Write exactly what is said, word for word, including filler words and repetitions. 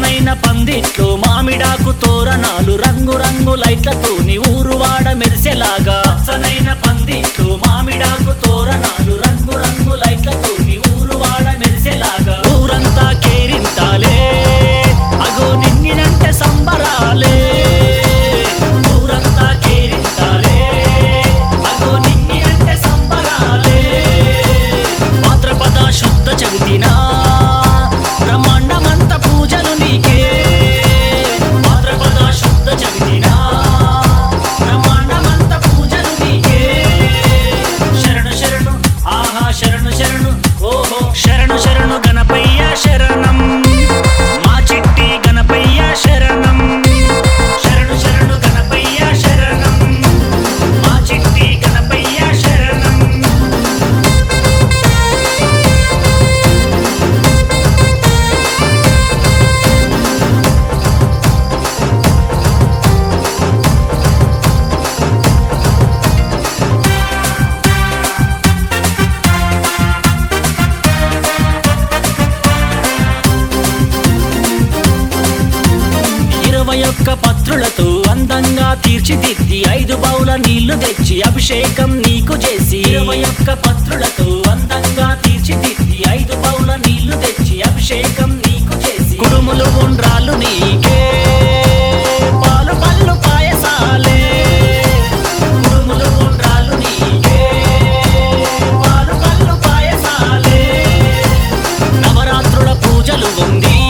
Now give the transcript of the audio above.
పచ్చనైన పందిట్లో మామిడాకు తోరణాలు రంగు రంగు లైట్లతో నీ ఊరువాడ మెరిసేలాగా పచ్చనైన పందిట్లో మామిడాకు తోరణాలు రంగు రంగు లైట్లతో నీ ఊరువాడ మెరిసేలాగా ఊరంతా కేరింతాలే అగో నింగినంటే సంబరాలే ఊరంతా కేరింతాలే అగో నింగినంటే సంబరాలే భాద్రపద శుద్ధ చవితినా బ్రహ్మాండమంత పూజలు నీకే భాద్రపద శుద్ధ చవితినా బ్రహ్మాండమంత పూజలు నీకే శరణు శరణు ఆహా శరణు శరణు ఓహో శరణు శరణు గణపయ్య శరణం మా చిట్టి గణపయ్య శరణం శరణు శరణు గణపయ్య శరణం మా చిట్టి గణపయ్య శరణం ఇరవై ఒక్క పత్రులతో అందంగా తీర్చిదిద్ది ఐదు బౌల నీళ్లు తెచ్చి అభిషేకం నీకు చేసి ఇరవై ఒక్క పత్రులతో అందంగా తీర్చిదిద్ది ఐదు బౌల నీళ్లు తెచ్చి అభిషేకం నీకు చేసి కుడుములు ఉండ్రాలు నీకే పాలు పళ్ళు పాయసాలే కుడుములు ఉండ్రాలు నీకే పాలు పళ్ళు పాయసాలే నవరాత్రుల పూజలు ఉంది